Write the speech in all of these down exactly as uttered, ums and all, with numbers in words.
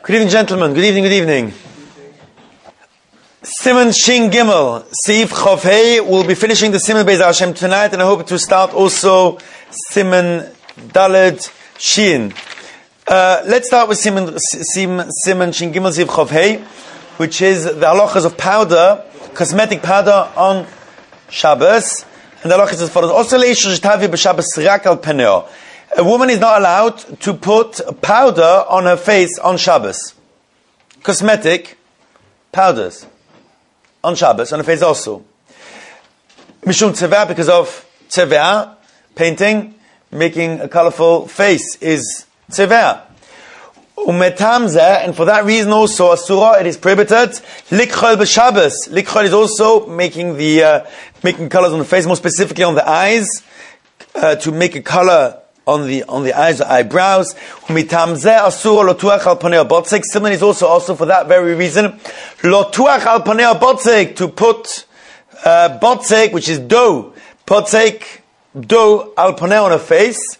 Good evening, gentlemen. Good evening, good evening. Siman Shin Gimel, Seif Chof Hei. We'll be finishing the Siman Beis Hashem tonight, and I hope to start also Siman Daled Shin. Uh, let's start with Siman, Siman, Siman Shin Gimel, Seif Chof Hei, which is the halachas of powder, cosmetic powder on Shabbos. And the halachas is as follows. Also, leisha shetavi b'Shabbos rak al peneo. A woman is not allowed to put powder on her face on Shabbos. Cosmetic powders on Shabbos, on her face also. Mishum tzevah, because of tzevah, painting, making a colorful face is tzevah. Umetamzeh, and for that reason also, asura, it is prohibited. Likchol b'Shabbos. Likchol is also making the uh, making colors on the face, more specifically on the eyes, uh, to make a color on the on the eyes, the eyebrows. Umitamzeh asura lotuach al panei botzek. Similarly, is also also for that very reason, lotuach al panei botzek, to put uh, botzek, which is dough, botzek dough al panei on her face.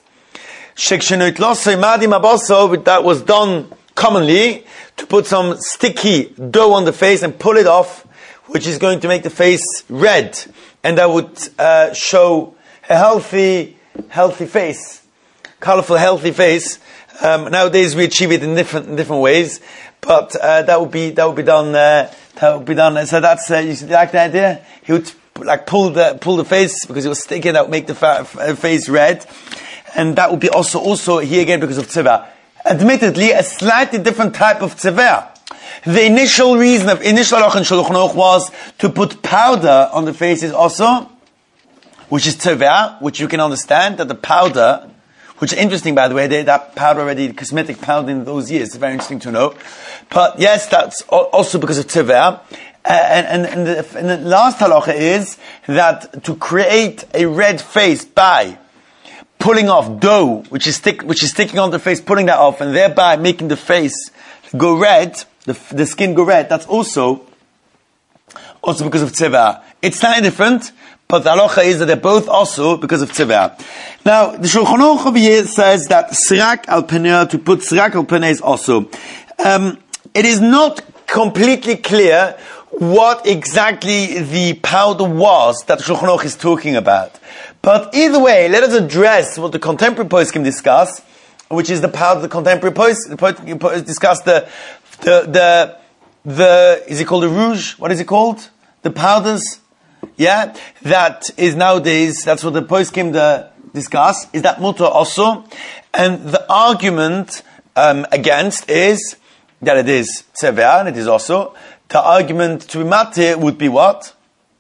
That was done commonly, to put some sticky dough on the face and pull it off, which is going to make the face red, and that would uh, show a healthy, healthy face, colorful, healthy face. Um, nowadays we achieve it in different, in different ways, but uh, that would be that would be done. Uh, that would be done. So that's uh, you like the idea. He would like pull the pull the face because it was sticky. That would make the fa- f- face red. And that would be also, also here again because of tzevah. Admittedly, a slightly different type of tzevah. The initial reason of initial halach in Shulchan Aruch was to put powder on the faces also, which is tzevah, which you can understand that the powder, which is interesting by the way, they, that powder already, cosmetic powder in those years, it's very interesting to know. But yes, that's also because of tzevah. Uh, and, and, and, the, and the last halacha is that to create a red face by pulling off dough, which is stick, which is sticking on the face, pulling that off, and thereby making the face go red, the, the skin go red. That's also, also because of tzevah. It's slightly different, but the halacha is that they're both also because of tzevah. Now, the Shulchan Aruch over here says that srak al peneh, to put srak al peneh is also. Um, it is not completely clear what exactly the powder was that Shulchan Aruch is talking about. But either way, let us address what the contemporary poskim discuss, which is the powder the contemporary post, the post discuss the, the, the, the, is it called the rouge? What is it called? The powders? Yeah? That is nowadays, that's what the poskim the discuss, is that mutar also. And the argument, um, against is that it is tzevah, and it is also. The argument to be matir would be what?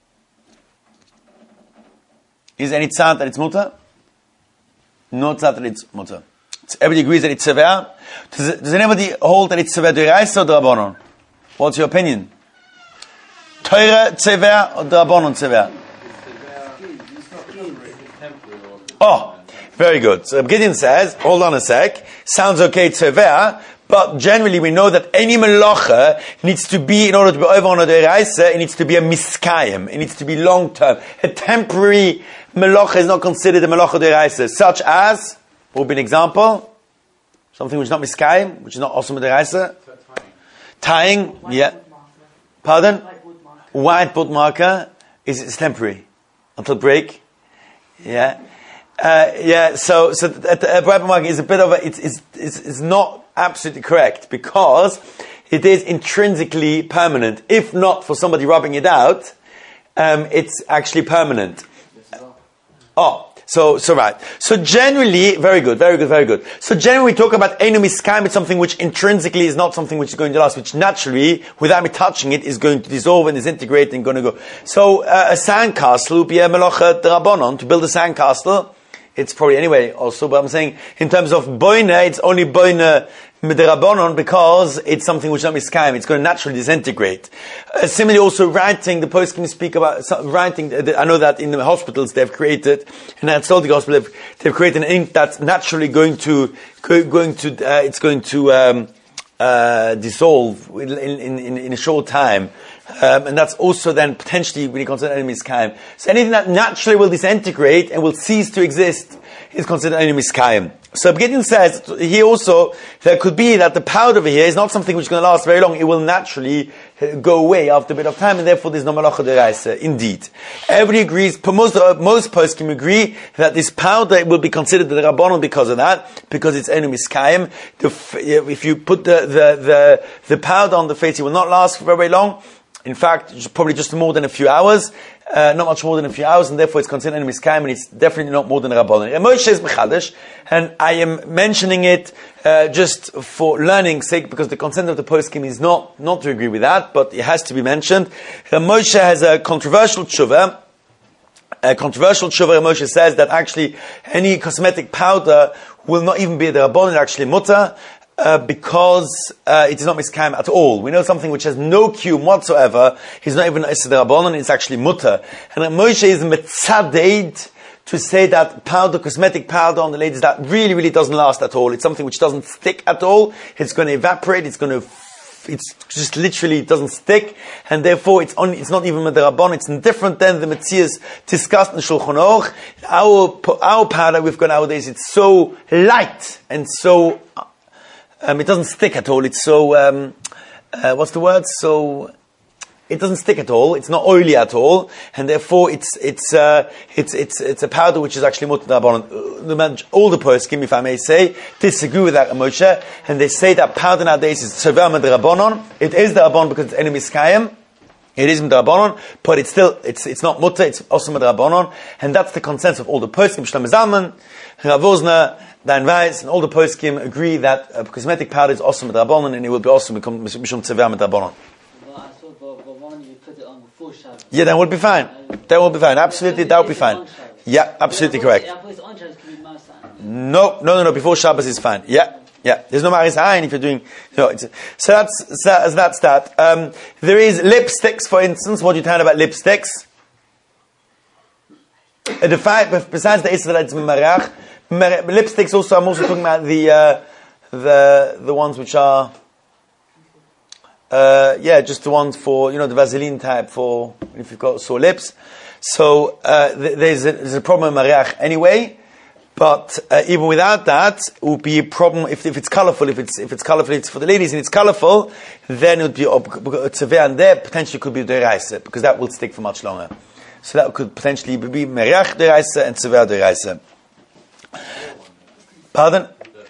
Is any tzad that it's mutar? No tzad that it's mutar. Everybody agrees that it's tzevah. Does, does anybody hold that it's tzevah d'oraisa or d'rabbanon? What's your opinion? Torah tzevah or d'rabbanon tzevah? Oh, very good. So Gideon says, hold on a sec, sounds okay tzevah, but generally we know that any melacha needs to be, in order to be over on a d'oraisa, it needs to be a miskayim. It needs to be long term. A temporary melacha is not considered a melacha d'oraisa, such as, what would be an example? Something which is not miskayim, which is not also d'oraisa. Tying, Tying yeah. Pardon? Whiteboard marker is it's temporary until break. Yeah. Uh, yeah, so, so at the whiteboard marker is a bit of a, it's, it's, it's, it's not absolutely correct, because it is intrinsically permanent. If not for somebody rubbing it out, um, it's actually permanent. Oh, so, so right. So generally, very good, very good, very good. So generally we talk about einu miskayim, it's something which intrinsically is not something which is going to last, which naturally, without me touching it, is going to dissolve and disintegrate and going to go. So uh, a sandcastle would be a melacha d'rabbanon. To build a sandcastle, it's probably anyway also, but I'm saying in terms of boina, it's only boina d'rabbanon because it's something which is not miskayim. It's going to naturally disintegrate. Uh, similarly, also writing, the poskim speak about so, writing. Uh, I know that in the hospitals they've created, in the Tzoldik hospital, they've, they've created an ink that's naturally going to go, going to uh, it's going to um, uh, dissolve in, in, in, in a short time. Um, and that's also then potentially really considered enemies kaim. So anything that naturally will disintegrate and will cease to exist is considered only miskayim. So Gideon says here also there could be that the powder over here is not something which is going to last very long. It will naturally go away after a bit of time, and therefore there's no malacha deraisa. Indeed, everybody agrees. Most most poskim agree that this powder will be considered the rabbanon because of that, because it's only miskayim. If you put the, the the the powder on the face, it will not last for very long. In fact, probably just more than a few hours, uh, not much more than a few hours, and therefore it's considered an miskayim, and it's definitely not more than a rabbanon. Moshe is mechadash, and I am mentioning it uh, just for learning's sake, because the consent of the poskim is not not to agree with that, but it has to be mentioned. Moshe has a controversial tshuva. A controversial tshuva. Moshe says that actually any cosmetic powder will not even be the rabbanon, actually mutter. Uh, because uh, it is not miskayim at all. We know something which has no kiyum whatsoever. He's not even Issa Rabbanon, it's actually mutter. And Moshe is metzadeid to say that powder, cosmetic powder on the ladies, that really, really doesn't last at all. It's something which doesn't stick at all. It's going to evaporate. It's going to, it's just literally doesn't stick. And therefore it's on, it's not even with the Rabbanon. It's different than the Metzias discussed in Shulchan Aruch. Our, our powder we've got nowadays, it's so light and so, Um, it doesn't stick at all. It's so, um, uh, what's the word? So, it doesn't stick at all. It's not oily at all, and therefore it's it's uh, it's it's it's a powder which is actually mutter d'Rabbanan. All the poskim, if I may say, disagree with that Moshe, and they say that powder nowadays is tzever d'Rabbanan. It is d'Rabbanan because it's enemy miskayim. It is d'Rabbanan, but it's still it's it's not mutter. It's also d'Rabbanan, and that's the consensus of all the poskim. Shlomo Zalman, Rav Wosner, Dan Weiss, and all the poskim agree that uh, cosmetic powder is also d'Rabbanan, and it will be also become mishum tzever d'Rabbanan. Yeah, that would be fine. That would be fine. Absolutely, that would be fine. Yeah, absolutely correct. No, no, no, no. Before Shabbos is fine. Yeah, yeah. There's no maris ayin if you're doing. No, it's, so that's so that's that. Um, there is lipsticks, for instance. What do you tell about lipsticks? Uh, the fact, besides the Israel, it's marach. Lipsticks. Also, I'm also talking about the uh, the the ones which are. Uh, yeah, just the ones for, you know, the Vaseline type for if you've got sore lips. So, uh, th- there's, a, there's a problem in Mariach anyway, but, uh, even without that, it would be a problem if, if it's colorful, if it's, if it's colorful, it's for the ladies and it's colorful, then it would be, Tzeveh, and there potentially could be Deraisa, because that will stick for much longer. So that could potentially be Mariach Deraisa and Tzeveh Deraisa. Pardon?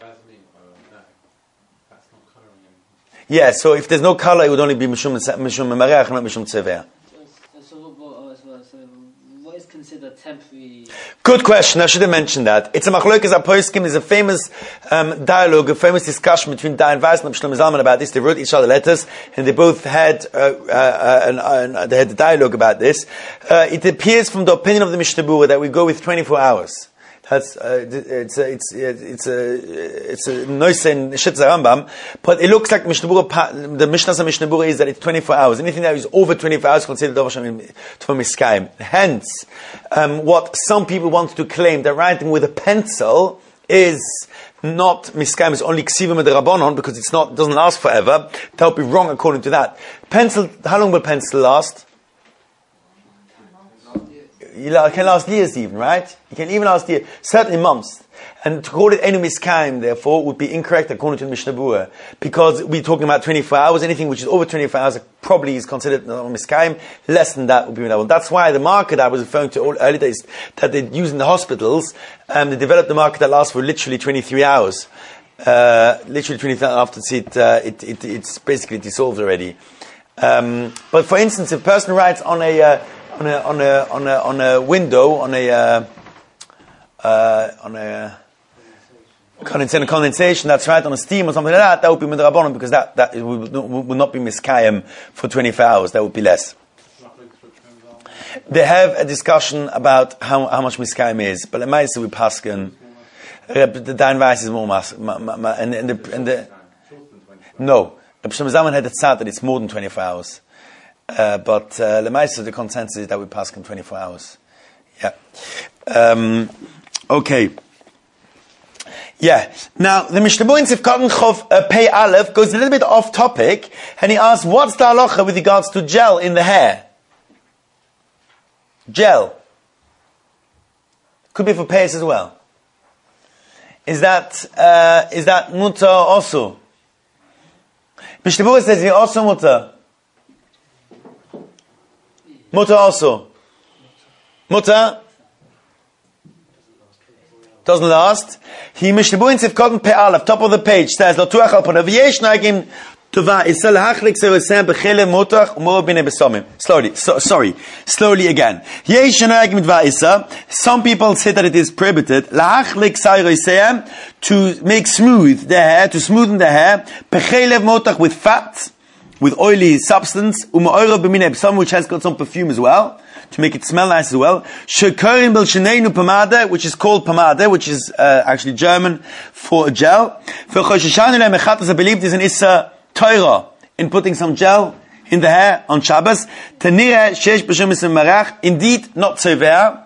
Yeah, so if there's no color, it would only be Mishum Mishum Mariach, not Mishum Tzeveh. So, what is considered temporary? Good question. I should have mentioned that. It's a machlokas aposkim. Is a famous um, dialogue, a famous discussion between Dan Weiss and Shlomo Zalman about this. They wrote each other letters, and they both had uh, uh, an, uh, they had a dialogue about this. Uh, it appears from the opinion of the Mishnah Berurah that we go with twenty-four hours. That's uh, it's a, it's it's a it's a noise in Shitza Rambam, but it looks like Mishnah Berurah, the Mishnah of Mishnah Berurah is that it's twenty-four hours. Anything that is over twenty-four hours is considered Dovasham for Miskayim. Hence, um, what some people want to claim that writing with a pencil is not Miskayim, it's only Ksivim and the Rabbanon because it's not doesn't last forever. That would be wrong according to that. Pencil, how long will pencil last? It can last years even, right? It can even last years, certainly months. And to call it Enu Miskayim, therefore, would be incorrect according to the Mishnah Berurah. Because we're talking about twenty-four hours, anything which is over twenty-four hours probably is considered Miskayim, less than that would be Miskayim. That's why the market I was referring to earlier days, that they use in the hospitals, um, they developed the market that lasts for literally twenty-three hours. Uh, literally twenty-three hours after it, uh, it, it, it's basically dissolved already. Um, but for instance, if a person writes on a, uh, on a on a on a on a window on a uh, uh, on a condensation, condensation that's right on a steam or something like that, that would be midrabanan because that that it would, would not be miskayim for twenty-four hours. That would be less. They have a discussion about how how much miskayim is, but the Ma'aser we paskin the Dan Weiss is more mas ma, ma, ma, and, and the and the no. Reb Shlomo Zalman had a tzad that it's more than twenty-four hours. Uh, but uh, the Ma'aser, the consensus is that we pass in twenty-four hours. Yeah. Um, okay. Yeah. Now, the Mishnah Berurah in Sifkat Chov uh, Pei Aleph goes a little bit off topic, and he asks, what's the halacha with regards to gel in the hair? Gel. Could be for payas as well. is that, uh, is that mutter also? Mishnah Berurah says here also mutter. Mutter also. Mutter doesn't last. He Mishnah Berurah in Sivkot Pe Aleph, top of the page, says Lo tuach al panav v'yesh nagim tova isel hachlik zerusem bechile mutach umor b'nei besomim. Slowly, so, sorry, slowly again. Yesh nagim dva isa. Some people say that it is prohibited lahachlik zerusem to make smooth the hair, to smoothen the hair bechile mutach with fat, with oily substance umor b'nei besomim, which has got some perfume as well, to make it smell nice as well. Shekorim bel sheneinu pomade, which is called pomade, which is uh, actually German for a gel. For Chosheshanu le'mechatas, I believe there's an issa Torah in putting some gel in the hair on Shabbos. Tenire sheish b'shem isem marach. Indeed, not severe,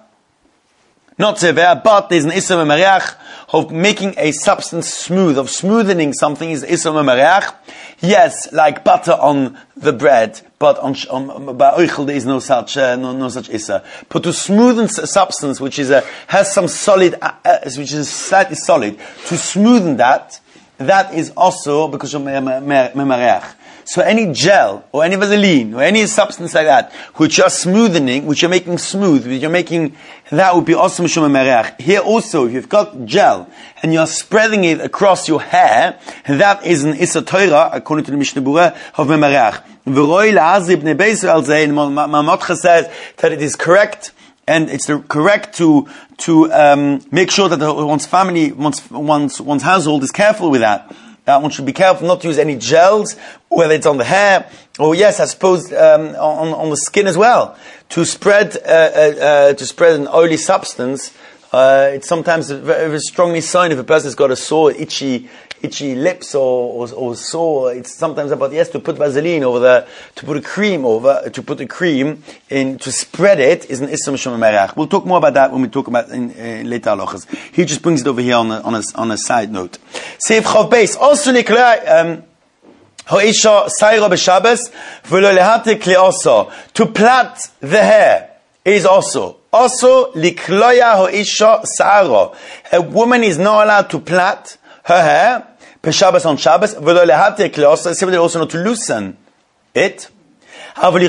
not severe, but there's an issa marach of making a substance smooth, of smoothening something is issa marach. Yes, like butter on the bread, but on, on by oichel there is no such uh, no, no such issa. But to smoothen a substance which is a has some solid, uh, uh, which is slightly solid, to smoothen that, that is also because of memarech. So any gel or any vaseline or any substance like that, which you're smoothening, which you're making smooth, which you're making, that would be also mishum memarech. Here also, if you've got gel and you're spreading it across your hair, that is an issa Torah, according to the Mishnah Berurah, of memarech. V'roi la'azib ne beisrael zein, Mamotcha says that it is correct, and it's the correct to to um, make sure that the, one's family, one's, one's one's household is careful with that. That one should be careful not to use any gels, whether it's on the hair, or yes, I suppose um, on on the skin as well. To spread uh, uh, uh, to spread an oily substance, uh, it's sometimes a very, very strongly sign if a person's got a sore, itchy. itchy lips or, or, or sore. It's sometimes about, yes, to put Vaseline over the, to put a cream over, to put a cream in, to spread it is an Issa Mishum Merach. We'll talk more about that when we talk about in, uh, later halachas. He just brings it over here on a, on a, on a side note. Seif Chav Beis. Also, Nikolai, um, Ho'isha Sayra B'Shabbos, V'lo Lehate Kle'oso. To plait the hair is also. Also, Likloya Ho'isha Sayra. A woman is not allowed to plait her hair, Shabbos on Shabbos, also not to loosen it. But to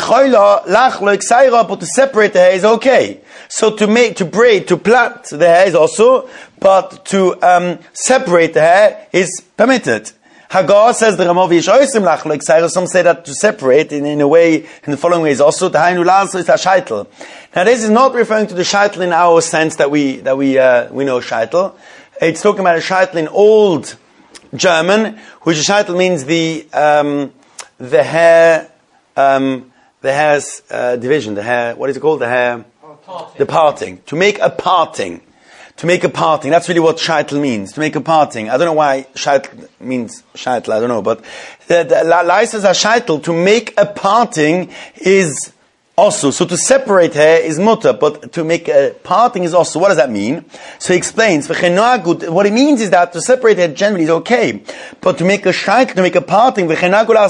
separate the hair is okay. So to make, to braid, to plait the hair is also, but to um, separate the hair is permitted. Hagar says the Ramav Yishoisim, some say that to separate in, in a way, in the following way is also the Hainu Lazo is a shaitel. Now this is not referring to the shaitel in our sense that we that we uh, we know shaitel. It's talking about a shaitel in old German, which a shaitel means the um, the hair um, the hair's uh, division, the hair. What is it called? The hair, parting. The parting. To make a parting. To make a parting. That's really what shaitel means. To make a parting. I don't know why shaitel means shaitel. I don't know, but the, the license a shaitel to make a parting is also. So to separate hair is mutter, but to make a parting is also. What does that mean? So he explains. What it means is that to separate hair generally is okay, but to make a shaitel, to make a parting, if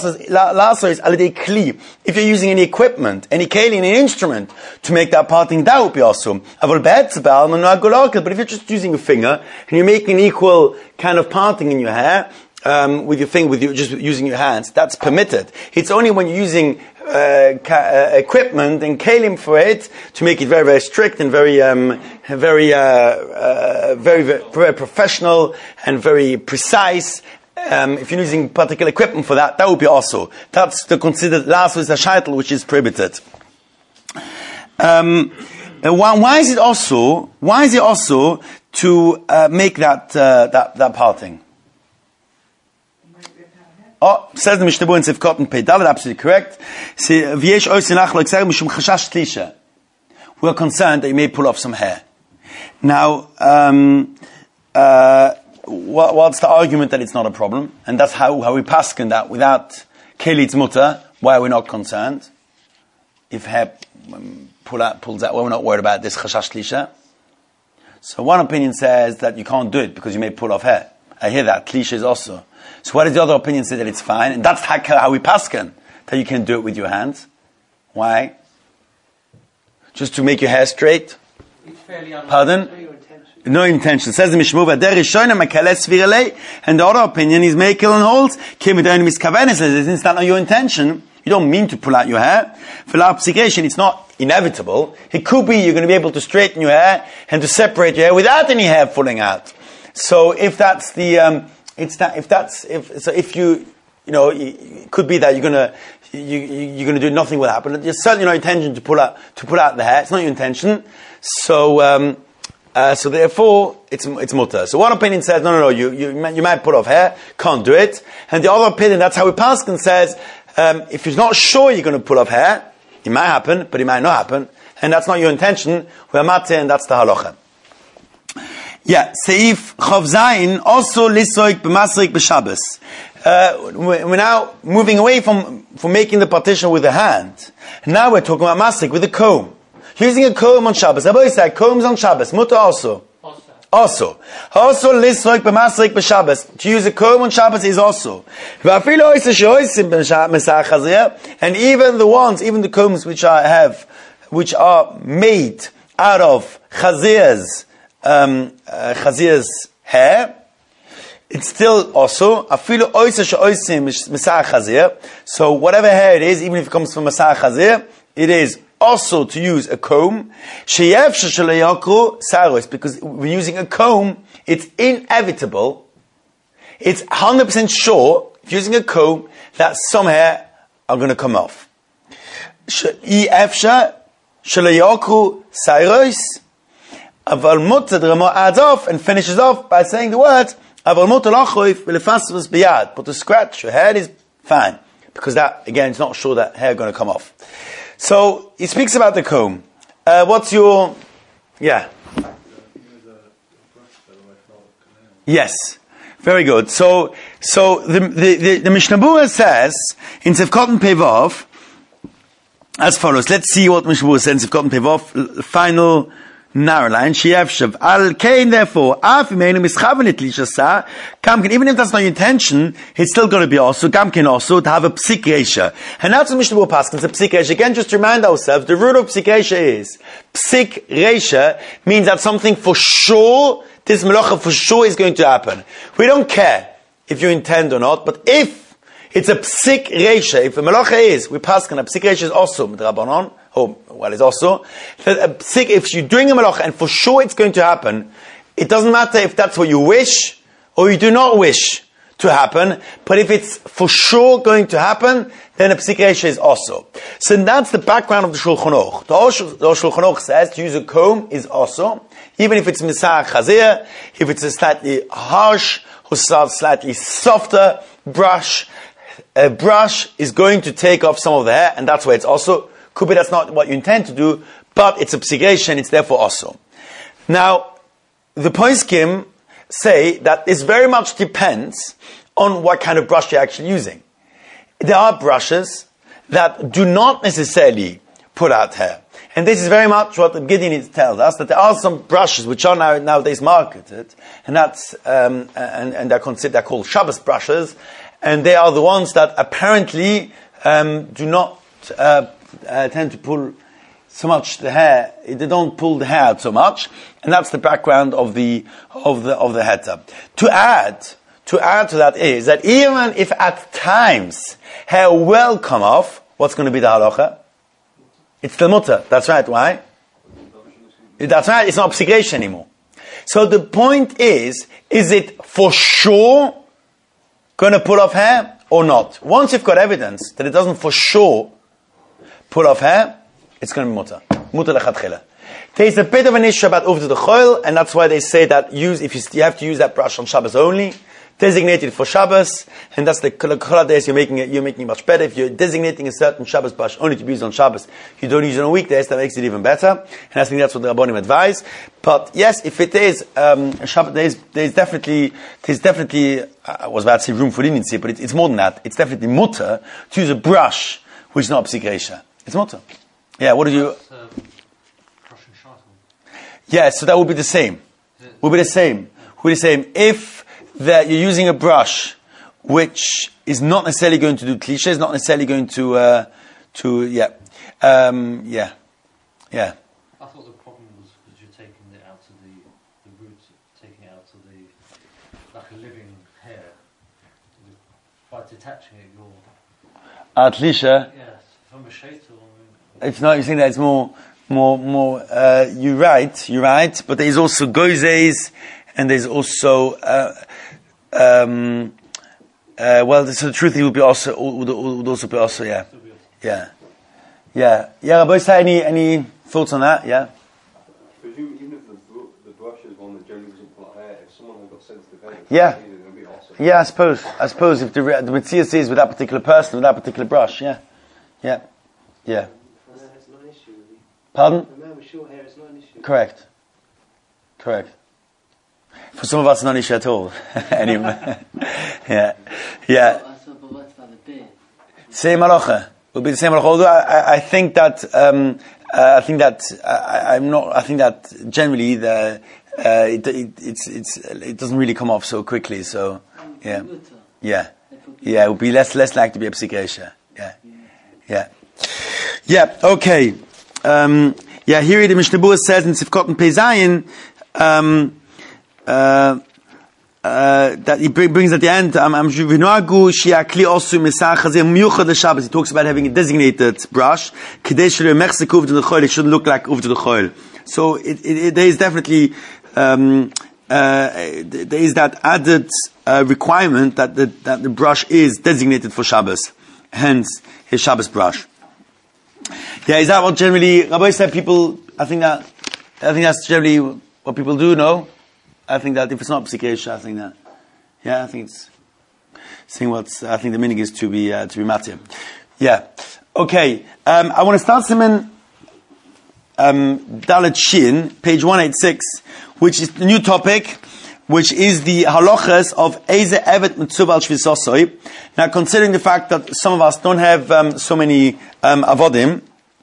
you're using any equipment, any keli, any instrument to make that parting, that would be also. But if you're just using a finger and you're making an equal kind of parting in your hair, um, with your finger, with you just using your hands, that's permitted. It's only when you're using Uh, ca- uh, equipment and kalim for it to make it very, very strict and very, um, very, uh, uh, very, very, very professional and very precise. Um, if you're using particular equipment for that, that would be also. That's the considered last is a shaitel, which is prohibited. Um, why, why is it also? Why is it also to uh, make that uh, that that parting? Oh, says the Mishnah Berurah in Sivkot and Pei Dalet, absolutely correct. We are concerned that you may pull off some hair. Now, um, uh, what's the argument that it's not a problem? And that's how, how we paskin that without Kelit's mutter, why we're not concerned. If hair um, pull out, pulls out, well, we're not worried about this chashash tlisha. So one opinion says that you can't do it because you may pull off hair. I hear that. Tlisha is also. So what does the other opinion say that it's fine? And that's how, how we paskin, that you can do it with your hands. Why? Just to make your hair straight? It's fairly Pardon? no intention. Says the Mishmur, there is shown a kales virele, and the other opinion is Mekel and holds, came with only miskavenes, since that's not your intention, you don't mean to pull out your hair. For application, it's not inevitable. It could be you're going to be able to straighten your hair and to separate your hair without any hair falling out. So if that's the, um, it's that, if that's, if, so if you, you know, it could be that you're going to, you, you're going to do nothing will happen. There's certainly no intention to pull out, to pull out the hair. It's not your intention. So, um, Uh, so therefore, it's it's mutter. So one opinion says, no, no, no, you you you might pull off hair, can't do it. And the other opinion, that's how we paskin says, um, if you're not sure you're going to pull off hair, it might happen, but it might not happen, and that's not your intention. We're matzeh, and that's the halacha. Yeah, Seif Chav Zayin also lisoik b'masrik b'Shabbos. Uh, we're now moving away from from making the partition with the hand. Now we're talking about masrik with the comb. Using a comb on Shabbos. I've always said combs on Shabbos. Mutter also. Also. Also, lisroik b'masrik b'Shabbos. To use a comb on Shabbos is also. And even the ones, even the combs which I have, which are made out of chazir's, um, uh, chazir's hair, it's still also. So whatever hair it is, even if it comes from Masach Chazir, it is also to use a comb, because we're using a comb, it's inevitable, it's one hundred percent sure, if you're using a comb, that some hair are going to come off. Aval mutter, the Ramah adds off and finishes off by saying the words, Aval mutter lachoif v'lefasvus biyad, but to scratch your head is fine, because that, again, it's not sure that hair is going to come off. So, he speaks about the comb. Uh, what's your... Yeah. Yes. Very good. So, so the, the, the, the Mishnah Berurah says, in Sefkot and Pevov, as follows. Let's see what Mishnah Berurah says in Sefkot and Pevov, final narrow line. Sheyevshav. Al Kain, therefore, Afimenu mischavenet lishasa, Kamkin, even if that's not your intention, it's still going to be also, Kamkin also, to have a psik reisha. And that's what Mishnah Berurah Paskins, a psik reisha. Again, just to remind ourselves, the root of psik reisha is, psik reisha means that something for sure, this melacha for sure is going to happen. We don't care if you intend or not, but if it's a psik reisha, if a melacha is, we paskin, a psik reisha is also, with Rabbanon, oh, well, it's also, that a psik, if you're doing a melacha and for sure it's going to happen, it doesn't matter if that's what you wish or you do not wish to happen, but if it's for sure going to happen, then a psik reisha is also. So that's the background of the Shulchan Aruch. The Shulchan Aruch says to use a comb is also, even if it's misach chazir, if it's a slightly harsh or slightly softer brush, a brush is going to take off some of the hair, and that's why it's also. Could be that's not what you intend to do, but it's a psik reisha, and it's therefore also. Now, the poskim say that this very much depends on what kind of brush you're actually using. There are brushes that do not necessarily pull out hair. And this is very much what the Gideon tells us, that there are some brushes which are now, nowadays marketed, and that's, um, and, and they're considered, they're called Shabbos brushes, and they are the ones that apparently, um, do not, uh, uh, tend to pull so much the hair, they don't pull the hair out so much, and that's the background of the, of the, of the heta. To add, to add to that is, that even if at times hair will come off, what's going to be the halacha? It's the mutter. That's right. Why? That's right. It's not psik reisha anymore. So the point is, is it for sure going to pull off hair or not? Once you've got evidence that it doesn't for sure pull off hair, it's going to be mutter. Mutter lechatchila. There's a bit of an issue about over to the choil, and that's why they say that use if you, you have to use that brush on Shabbos only. Designated for Shabbos, and that's the kol days you're making it, you're making it much better. If you're designating a certain Shabbos brush only to be used on Shabbos, you don't use it on weekdays, that makes it even better. And I think that's what the Rabbanim advise. But yes, if it is, um, Shabbos, there's, there's definitely, there's definitely, I was about to say room for leniency, but it, it's more than that. It's definitely mutter to use a brush which is not psik reisha. It's mutter. Yeah, what do you? Uh, brush and shot. Yeah, so that would be the same. Would be the same. Would be the same. If that you're using a brush which is not necessarily going to do cliche, is not necessarily going to, uh, to, yeah, um, yeah, yeah. I thought the problem was that you're taking it out of the, the roots attaching it, you're... At Lisha, Yes, from a shaitel. it's not, you think that it's more, more, more, uh, you're right, you're right, but there's also gozes, and there's also, uh, um, uh, well, so the truth, it would be also, would, would also be also, yeah. Yeah. Yeah. Yeah, Rabbi, say any, any thoughts on that? Yeah? Presume even if the, br- the brush is one that generally doesn't pull out hair, if someone has got sensitive hair, Yeah. it's going to be awesome. Yeah, I suppose. I suppose if the, re- the Matthias is with that particular person, with that particular brush, yeah. Yeah. Yeah. For man, it's not an issue, really. Pardon? For man with short hair, it's not an issue. Correct. Correct. For some of us, not an issue at all. Anyway. Yeah. Yeah. But, so, but what about the beard? Same halacha. Will be the same halacha. Although I, I, I think that, um, uh, I think that, I, I'm not, I think that generally the, uh, it, it, it's, it's, it doesn't really come off so quickly, so, yeah. Yeah. Yeah, it would be less, less likely to be a psikresha. Yeah. Yeah. Yeah, okay. Um, yeah, here the Mishnah Berurah says in Sifkot and Pezayin, um, uh, uh, that he bring, brings at the end, um, um, he talks about having a designated brush. It shouldn't look like uvd the choil. So it, it, it, there is definitely, um, uh, there is that added uh, requirement that the, that the brush is designated for Shabbos. Hence, his Shabbos brush. Yeah, is that what generally, Rabbi said people, I think that, I think that's generally what people do, no? I think that if it's not psikresha, I think that, yeah, I think it's, saying what's, I think the meaning is to be, uh, to be matir. Yeah. Okay, um, I want to start Simon, um, Dalet Shin, page one eighty-six, which is the new topic, which is the halachas of Eze Evet Mitzuval Shvisosoi. Now, considering the fact that some of us don't have um, so many um, avodim,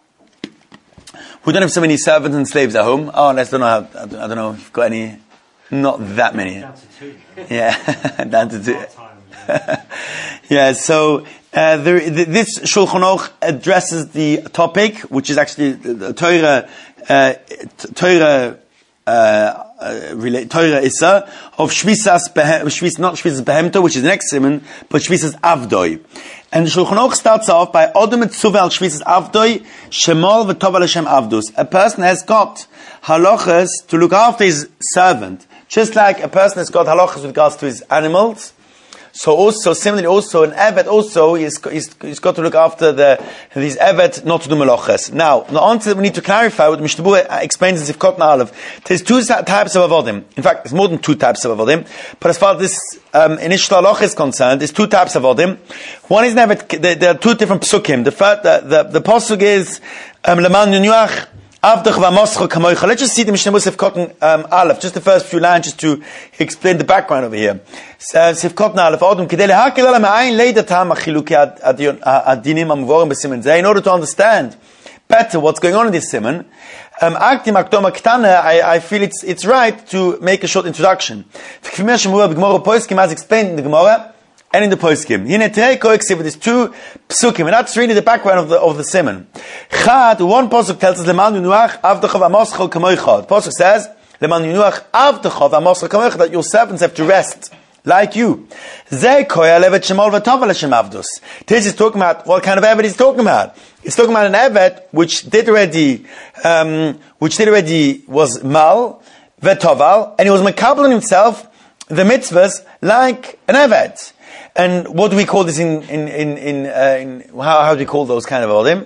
we don't have so many servants and slaves at home. Oh, let's don't know. How, I don't know if you've got any. Not that many. Down to two. Yeah, down to two. Part-time, yeah. Yeah. So uh, there, th- this Shulchan Aruch addresses the topic, which is actually the, the Torah, uh, t- Torah. Uh, uh, relate, Torah Issa of Shvisas, behem, Shvis, not Shvisas Behemto, which is the next simon, but Shvisas Avdoi. And the Shulchan Aruch starts off by Odom et Tzuvel Shvisas Avdoi, Shemol v'Tov Hashem Avdus. A person has got halachas to look after his servant, just like a person has got halachas with regards to his animals. So also, similarly also, an Evet also, he's, he's, he's got to look after the, these Evet not to do melachas. Now, the answer we need to clarify what Mishnah Berurah explains in Sifkot Na'alev. There's two types of avodim. In fact, there's more than two types of avodim. But as far as this, um, initial halacha is concerned, there's two types of avodim. One is never, there, there are two different psukim. The first, the, the, the pasuk is, um, Leman Yunyuach, Avdach v'amoscho kamoicha. Let's just see the Mishnah Berurah Sifkot um, Aleph, just the first few lines, just to explain the background over here. Sifkot Aleph, Odom kidei lehakel ala ma'ayin leida tam achilukei adinim amuvorim b'simen zeh. In order to understand better what's going on in this siman, um, aktim akdoma ktana, I, I feel it's it's right to make a short introduction. K'fimei shemura b'gemara poskim, as explained in the Gemara and in the poskim. Hine terei koeksiv, there's two psukim, and that's really the background of the of the siman. Chad, one pasuk tells us leman yunuach avdecha v'amoscho kamoicha. The pasuk says leman yunuach avdecha v'amoscho kamoicha, that your servants have to rest like you. Zeh koya levet shemol v'tov Hashem avdus. This is talking about what kind of evet he's talking about. He's talking about an evet which did already, um, which did already was mal v'toval, and he was makabel on himself the mitzvahs like an evet. And what do we call this in, in, in, in, uh, in how, how do we call those kind of avodim?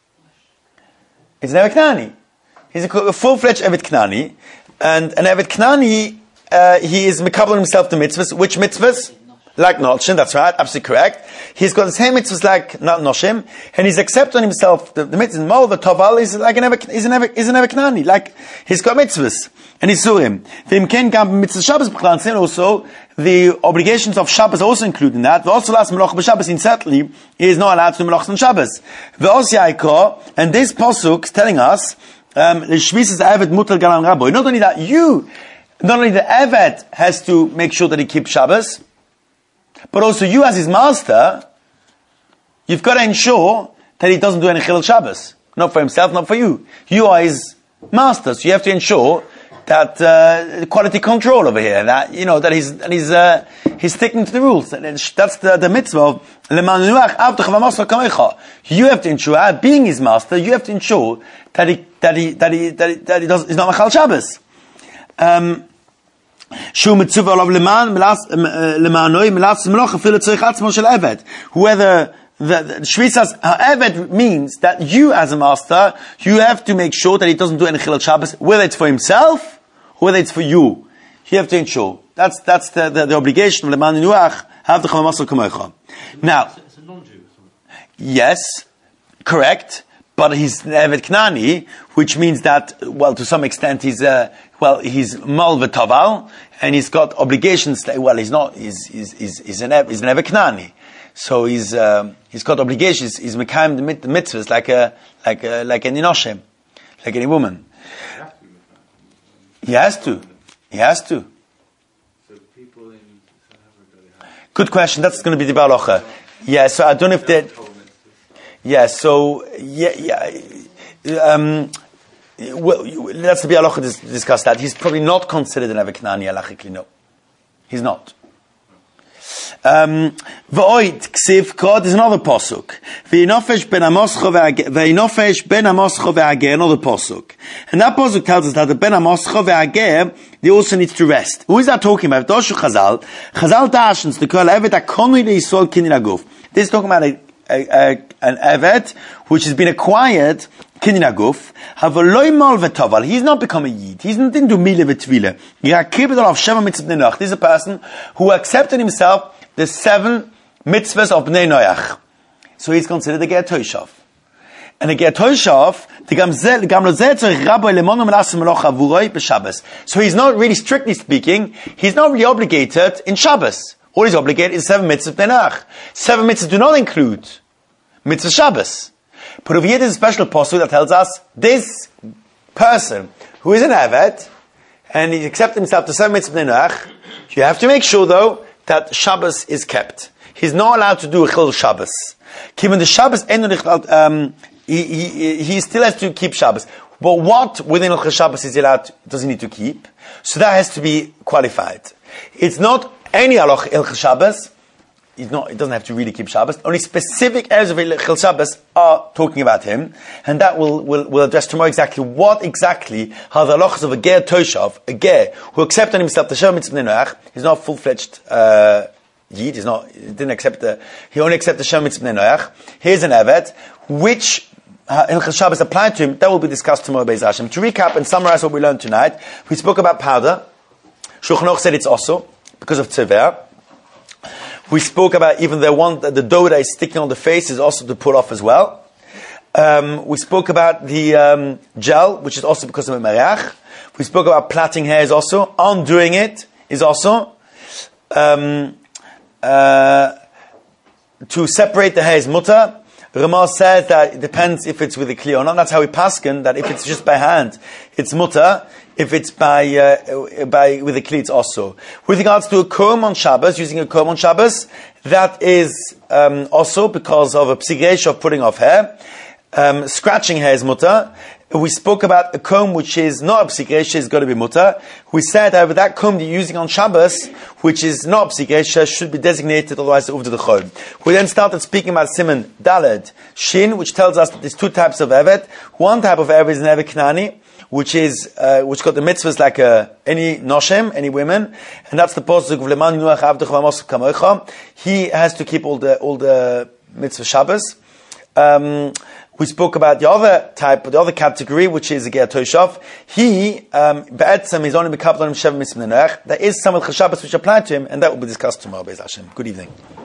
It's an Evet Knani. He's a, a full-fledged Evet Knani. And an Evet Knani, uh, he is mekabel himself the mitzvahs. Which mitzvahs? Like Noshim, that's right, absolutely correct. He's got the same mitzvahs like not Noshim, and he's accepted on himself the, the mitzvahs. Mol, the Toval is like an Evet, is an Evet, is an Evet Knani. Like, he's got mitzvahs. And he's surim. V'im ken gam mitzvah Shabbos b'chlantzin also, the obligations of Shabbos are also included in that. Also last melach b'Shabbos, in certainly, he is not allowed to do melachos on Shabbos. V'os yaiko, and this pasuk is telling us, um, l'shvisas evet mutal galan rabbo. Not only that, you, not only the evet has to make sure that he keeps Shabbos, but also you as his master, you've got to ensure that he doesn't do any chilul Shabbos. Not for himself, not for you. You are his master, so you have to ensure that uh, quality control over here. That you know that he's that he's uh, he's sticking to the rules. That's the, the mitzvah of leman nuach avtecha v'mascha kamecha. You have to ensure, being his master, you have to ensure that he that he that he that he, that he does he's not machal Shabbos. Um, Whoever the, the Shvi says, however, means that you as a master, you have to make sure that he doesn't do any chilul Shabbos, whether it's for himself, or whether it's for you. You have to ensure. That's, that's the, the, the obligation of Leman Nuach, have the Chamamasal Kamecha. Now, It's a non-Jew or something. yes, correct, but he's Evet Knani, which means that, well, to some extent he's, uh, well, he's Mal V'Taval, and he's got obligations, that, well, he's not, he's, he's, he's, he's an, he's an Evet Knani. So he's, um, he's got obligations, he's Mekayim the, mit, the mitzvahs like a, like a, like any Noshem, like any woman. He has to. He has to. So people in South Africa, they have Good question, that's going to be the Balocha. Yeah, so I don't know if that, yeah, so, yeah, yeah, um, well, that's the Balocha dis- discuss that. He's probably not considered an Evet Knani halachically, no. He's not. Um, V'oid ksiv kod is another posuk. V'inofesh ben amoscho v'inofesh ben amoscho ve'ager, another posuk. And that posuk tells us that the ben amoscho ve'ager, they also need to rest. Who is that talking about? Doshu Chazal. Chazal dashens the kol evet akonu le'isol kinin aguf. This is talking about a, a, a, an evet which has been acquired kinin aguf. Havoloi mal v'toval. He's not become a yid. He's not into mile v'tvile. This is a person who accepted himself the seven mitzvahs of Bnei Noach. So he's considered a Ger Toshav. And a Ger Toshav, the Gamzel, Gamlozel tzorich Rabbi lemonu melasim melocha avuroi b'Shabbos. So he's not really, strictly speaking, he's not really obligated in Shabbos. All he's obligated is seven mitzvahs of Bnei Noach. Seven mitzvahs do not include mitzvah Shabbos. But over here there's a special posuk that tells us this person who is an Evet and he accepted himself to seven mitzvahs of Bnei Noach, you have to make sure though that Shabbos is kept. He's not allowed to do a chil Shabbos. Given the Shabbos, um, he, he, he still has to keep Shabbos. But what within Hilchos Shabbos is he allowed? To, does he need to keep? So that has to be qualified. It's not any halach Hilchos Shabbos. He's not. He doesn't have to really keep Shabbos. Only specific areas of Hilchos Shabbos are talking about him, and that will will will address tomorrow exactly what exactly how the halachas of a ger toshav, a ger who accepted himself the Shem Mitzvah Noach. He's not full fledged uh, yid. He's not. He didn't accept the. He only accepted the Shem Mitzvah Noach. Here's an evet which uh, Hilchos Shabbos applied to him. That will be discussed tomorrow, Be'ez Hashem. To recap and summarize what we learned tonight, we spoke about powder. Shulchan Aruch said it's also because of tzever. We spoke about even the one, the dough that is sticking on the face is also to pull off as well. Um, we spoke about the um, gel, which is also because of a mereach. We spoke about plaiting hairs also. Undoing it is also um, uh, to separate the hairs mutter. Ramah says that it depends if it's with a kli or not. That's how we paskin, that if it's just by hand, it's mutter. If it's by, uh, by, with a kli, it's also. With regards to a comb on Shabbos, using a comb on Shabbos, that is, um, also because of a psigresh of putting off hair. Um, scratching hair is mutter. We spoke about a comb which is not a psigresh, is got to be mutter. We said, however, that comb you're using on Shabbos, which is not psigresh, should be designated, otherwise uvda the chol. We then started speaking about Siman Daled Shin, which tells us that there's two types of evet. One type of evet is an evet knani, which is, uh, which got the mitzvahs like, uh, any noshem, any women, and that's the posuk of Leman Nuach Avdech V'Mosach Kamocha. He has to keep all the, all the mitzvah Shabbos. Um, we spoke about the other type, the other category, which is a Ger Toshav. He, um, Be'etzem, he's only Mekabel on him Shev Mitzvah Noach. There is some of the Shabbos which apply to him, and that will be discussed tomorrow, Be'ez Hashem. Good evening.